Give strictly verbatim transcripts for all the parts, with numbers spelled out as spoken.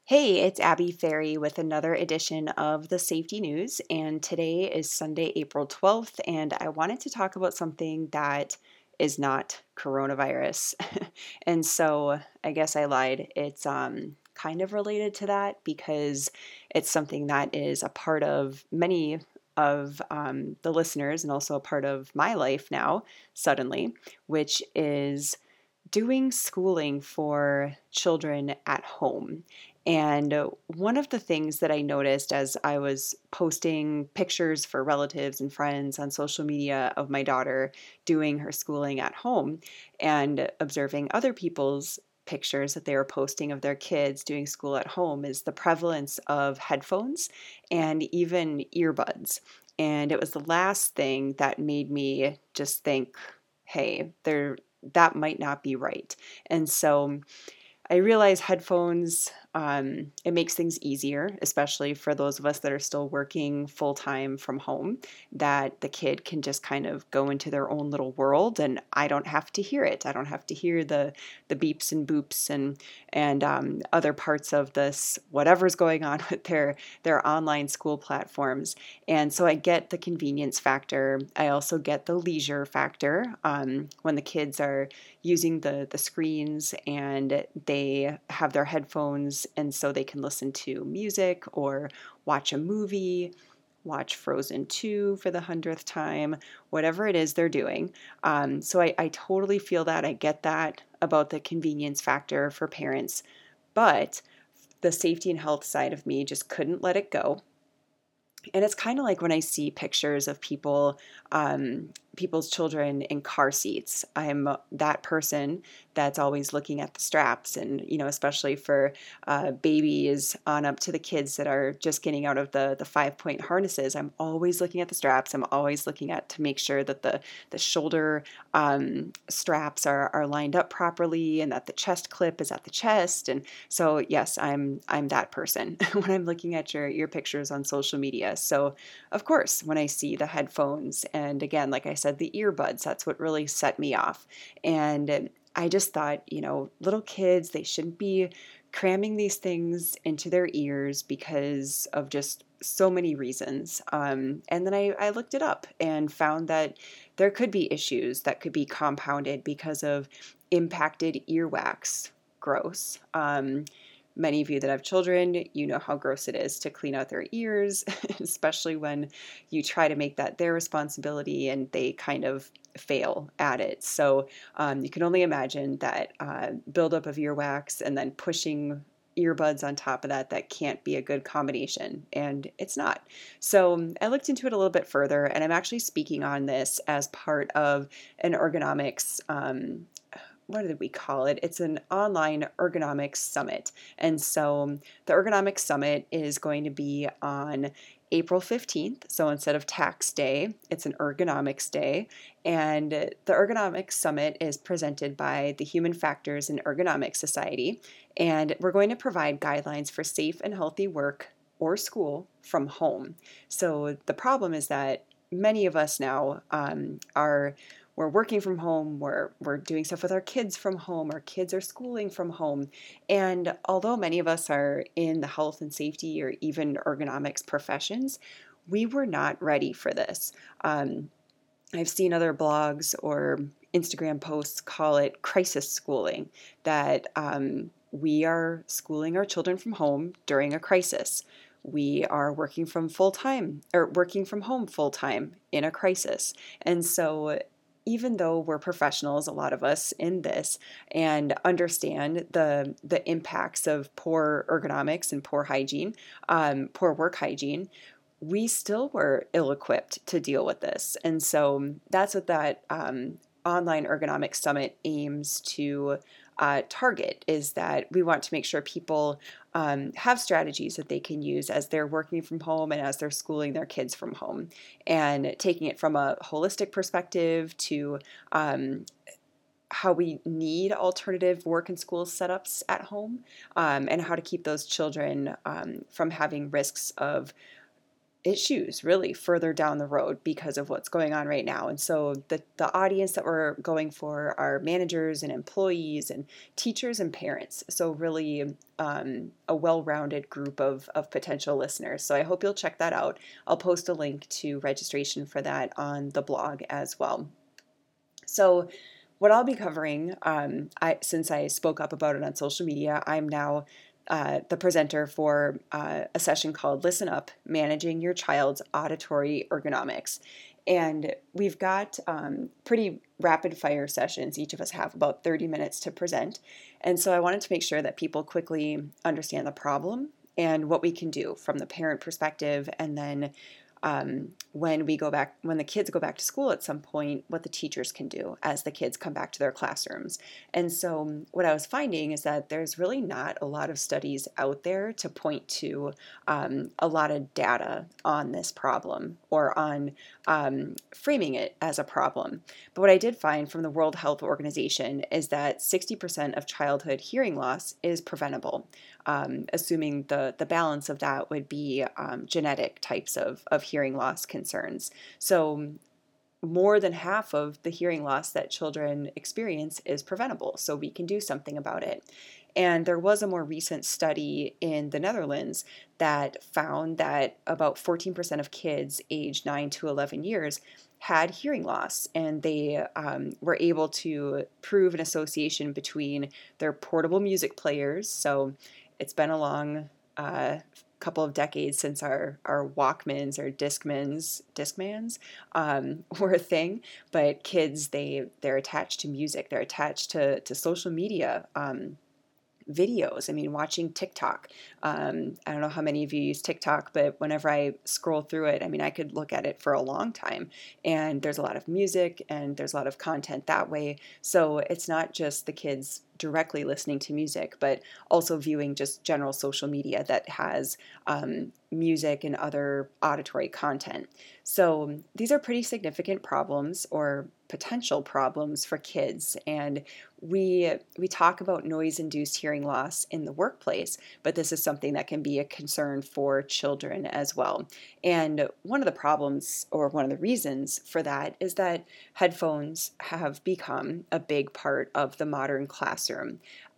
Hey, it's Abby Ferry with another edition of the Safety News, and today is Sunday, April twelfth, and I wanted to talk about something that is not coronavirus. And so I guess I lied. It's um kind of related to that because it's something that is a part of many of um, the listeners and also a part of my life now, suddenly, which is doing schooling for children at home. And uh, one of the things that I noticed as I was posting pictures for relatives and friends on social media of my daughter doing her schooling at home and observing other people's pictures that they were posting of their kids doing school at home is the prevalence of headphones and even earbuds. And it was the last thing that made me just think, hey, there that might not be right. And so I realize headphones, um, it makes things easier, especially for those of us that are still working full time from home, that the kid can just kind of go into their own little world and I don't have to hear it. I don't have to hear the the beeps and boops and and um, other parts of this, whatever's going on with their their online school platforms. And so I get the convenience factor. I also get the leisure factor um, when the kids are using the the screens and they have their headphones and so they can listen to music or watch a movie, watch Frozen two for the hundredth time, whatever it is they're doing. Um, so I, I totally feel that. I get that about the convenience factor for parents, but the safety and health side of me just couldn't let it go. And it's kind of like when I see pictures of people, um, people's children in car seats. I'm that person that's always looking at the straps, and you know, especially for uh, babies on up to the kids that are just getting out of the the five point harnesses. I'm always looking at the straps. I'm always looking at to make sure that the the shoulder um, straps are are lined up properly, and that the chest clip is at the chest. And so yes, I'm I'm that person when I'm looking at your your pictures on social media. So of course, when I see the headphones and again, like I said, the earbuds, that's what really set me off. And I just thought, you know, little kids, they shouldn't be cramming these things into their ears because of just so many reasons. Um, and then I, I looked it up and found that there could be issues that could be compounded because of impacted earwax. Gross. Um, many of you that have children, you know how gross it is to clean out their ears, especially when you try to make that their responsibility and they kind of fail at it. So um, you can only imagine that uh, buildup of earwax and then pushing earbuds on top of that, that can't be a good combination, and it's not. So um, I looked into it a little bit further, and I'm actually speaking on this as part of an ergonomics um, what did we call it? It's an online ergonomics summit. And so the ergonomics summit is going to be on April fifteenth. So instead of tax day, it's an ergonomics day. And the ergonomics summit is presented by the Human Factors and Ergonomics Society. And we're going to provide guidelines for safe and healthy work or school from home. So the problem is that many of us now um, are we're working from home, we're we're doing stuff with our kids from home, our kids are schooling from home. And although many of us are in the health and safety or even ergonomics professions, we were not ready for this. Um, I've seen other blogs or Instagram posts call it crisis schooling, that um, we are schooling our children from home during a crisis. We are working from full time or working from home full time in a crisis. And so even though we're professionals, a lot of us in this, and understand the the impacts of poor ergonomics and poor hygiene, um, poor work hygiene, we still were ill-equipped to deal with this. And so that's what that um, online ergonomics summit aims to uh, target, is that we want to make sure people um, have strategies that they can use as they're working from home and as they're schooling their kids from home, and taking it from a holistic perspective to um, how we need alternative work and school setups at home, um, and how to keep those children um, from having risks of issues really further down the road because of what's going on right now. And so the, the audience that we're going for are managers and employees and teachers and parents. So really um, a well-rounded group of, of potential listeners. So I hope you'll check that out. I'll post a link to registration for that on the blog as well. So what I'll be covering, um, I, since I spoke up about it on social media, I'm now uh, the presenter for uh, a session called Listen Up, Managing Your Child's Auditory Ergonomics. And we've got um, pretty rapid fire sessions. Each of us have about thirty minutes to present. And so I wanted to make sure that people quickly understand the problem and what we can do from the parent perspective, and then um, when we go back, when the kids go back to school at some point, what the teachers can do as the kids come back to their classrooms. And so what I was finding is that there's really not a lot of studies out there to point to um, a lot of data on this problem or on um, framing it as a problem. But what I did find from the World Health Organization is that sixty percent of childhood hearing loss is preventable, um, assuming the, the balance of that would be um, genetic types of, of hearing loss concerns. So more than half of the hearing loss that children experience is preventable, so we can do something about it. And there was a more recent study in the Netherlands that found that about fourteen percent of kids aged nine to eleven years had hearing loss, and they um, were able to prove an association between their portable music players. So it's been a long uh, couple of decades since our, our Walkmans or Discmans, Discmans um, were a thing, but kids, they, they're attached to music, they're attached to, to social media, um, videos. I mean, watching TikTok. Um, I don't know how many of you use TikTok, but whenever I scroll through it, I mean, I could look at it for a long time. And there's a lot of music and there's a lot of content that way. So it's not just the kids directly listening to music, but also viewing just general social media that has um, music and other auditory content. So these are pretty significant problems or potential problems for kids. And we we talk about noise-induced hearing loss in the workplace, but this is something that can be a concern for children as well. And one of the problems, or one of the reasons for that, is that headphones have become a big part of the modern classroom.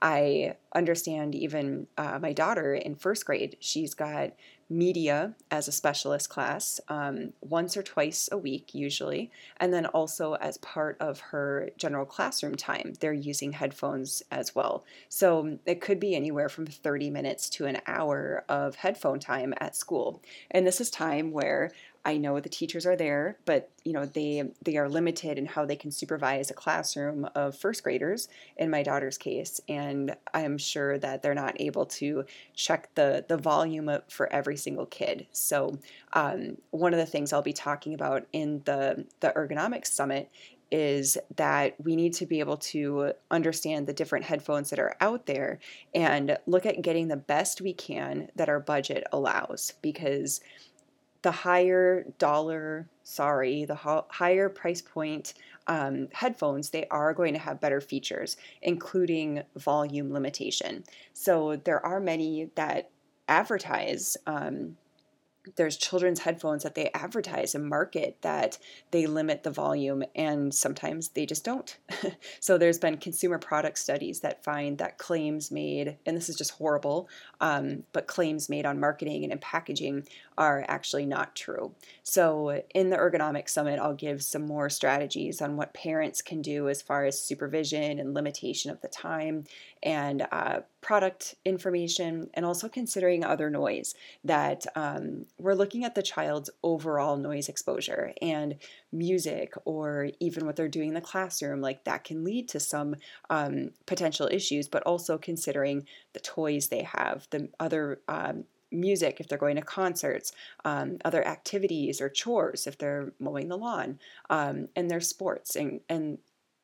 I understand even uh, my daughter in first grade, she's got media as a specialist class um, once or twice a week usually, and then also as part of her general classroom time, they're using headphones as well. So it could be anywhere from thirty minutes to an hour of headphone time at school. And this is time where I know the teachers are there, but you know they they are limited in how they can supervise a classroom of first graders in my daughter's case, and I am sure that they're not able to check the the volume of, for every single kid. So um, one of the things I'll be talking about in the the ergonomics summit is that we need to be able to understand the different headphones that are out there and look at getting the best we can that our budget allows, because the higher dollar, sorry, the ho- higher price point um, headphones, they are going to have better features, including volume limitation. So there are many that advertise um, there's children's headphones that they advertise and market that they limit the volume, and sometimes they just don't. So there's been consumer product studies that find that claims made, and this is just horrible, um, but claims made on marketing and in packaging are actually not true. So in the Ergonomics Summit, I'll give some more strategies on what parents can do as far as supervision and limitation of the time, and uh, product information, and also considering other noise that um, we're looking at the child's overall noise exposure, and music or even what they're doing in the classroom, like that can lead to some um, potential issues, but also considering the toys they have, the other um, music if they're going to concerts, um, other activities or chores if they're mowing the lawn, um, and their sports, and, and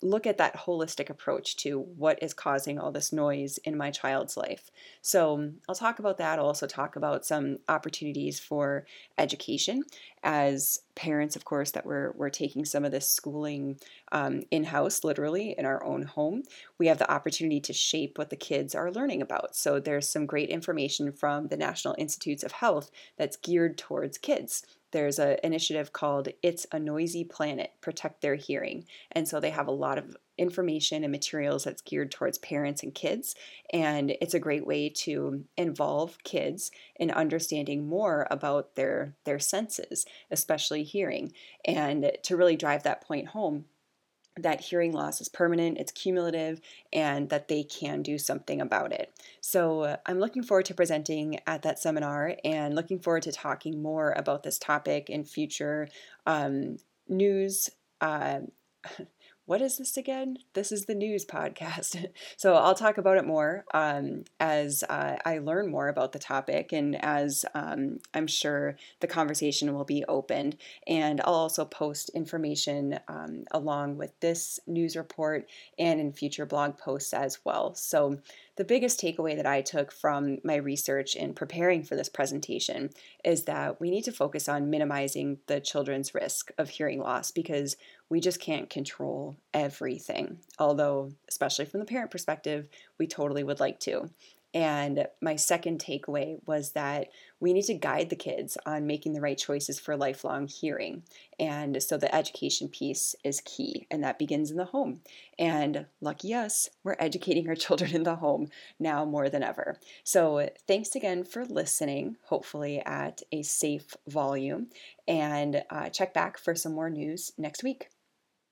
look at that holistic approach to what is causing all this noise in my child's life. So I'll talk about that. I'll also talk about some opportunities for education as parents, of course, that we're, we're taking some of this schooling um, in-house, literally in our own home. We have the opportunity to shape what the kids are learning about. So there's some great information from the National Institutes of Health that's geared towards kids. There's an initiative called It's a Noisy Planet, Protect Their Hearing. And so they have a lot of information and materials that's geared towards parents and kids. And it's a great way to involve kids in understanding more about their, their senses, especially hearing, and to really drive that point home that hearing loss is permanent, it's cumulative, and that they can do something about it. So uh, I'm looking forward to presenting at that seminar and looking forward to talking more about this topic in future um, news. Uh, what is this again? This is the news podcast. So I'll talk about it more um, as uh, I learn more about the topic, and as um, I'm sure the conversation will be opened. And I'll also post information um, along with this news report and in future blog posts as well. So the biggest takeaway that I took from my research in preparing for this presentation is that we need to focus on minimizing the children's risk of hearing loss, because we just can't control everything. Although, especially from the parent perspective, we totally would like to. And my second takeaway was that we need to guide the kids on making the right choices for lifelong hearing. And so the education piece is key, and that begins in the home. And lucky us, we're educating our children in the home now more than ever. So thanks again for listening, hopefully at a safe volume, and uh, check back for some more news next week.